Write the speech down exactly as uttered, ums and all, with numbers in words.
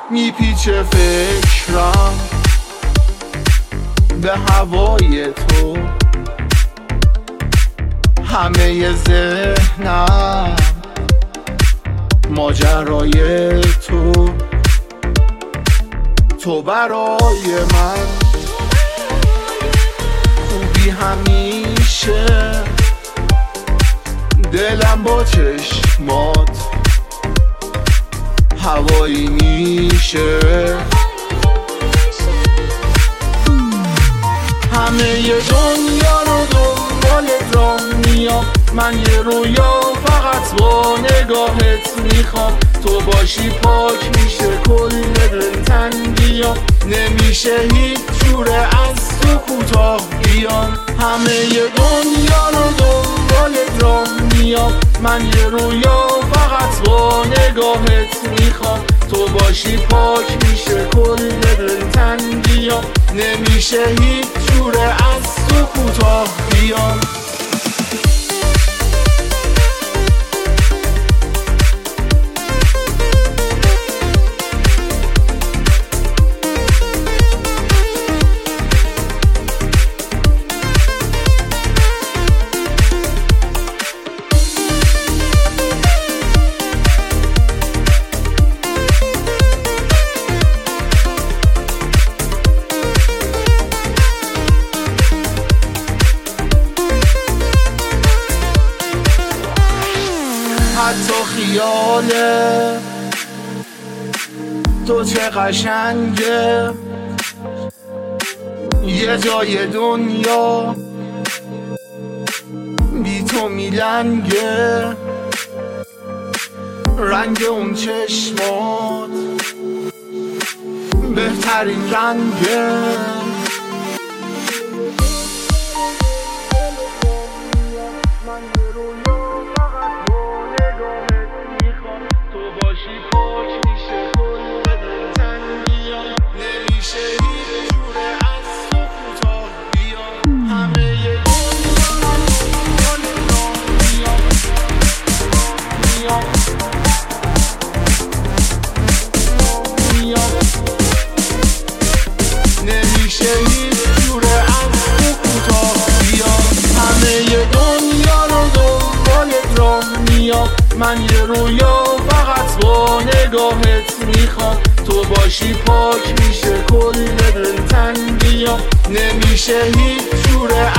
میپیچه فکرم به هوای تو، همه ذهنم ماجرای تو. تو برای من خوبی همیشه، دلم با چشمات هوایی میشه. همه دنیا رو دنبالت را میام، من یه رویا فقط با نگاهت میخوام. تو باشی پاک میشه کل دلتنگیام، نمیشه هیچ جوره از تو کوتاه بیام. همه دنیا رو دنبالت را میام، من یه رویا فقط با نگاهت میخوام. تو باشی پاک میشه کل دلتنگیام، نمیشه هیچ جوره از تو کوتاه بیام. حتی خیاله تو چه قشنگه، یه جای دنیا بی تو میلنگه. رنگ اون چشمات بهترین رنگه. من یه رویا فقط با نگاهت میخوام. تو باشی پاک میشه کل دلتنگیام، نمیشه هیچ جوره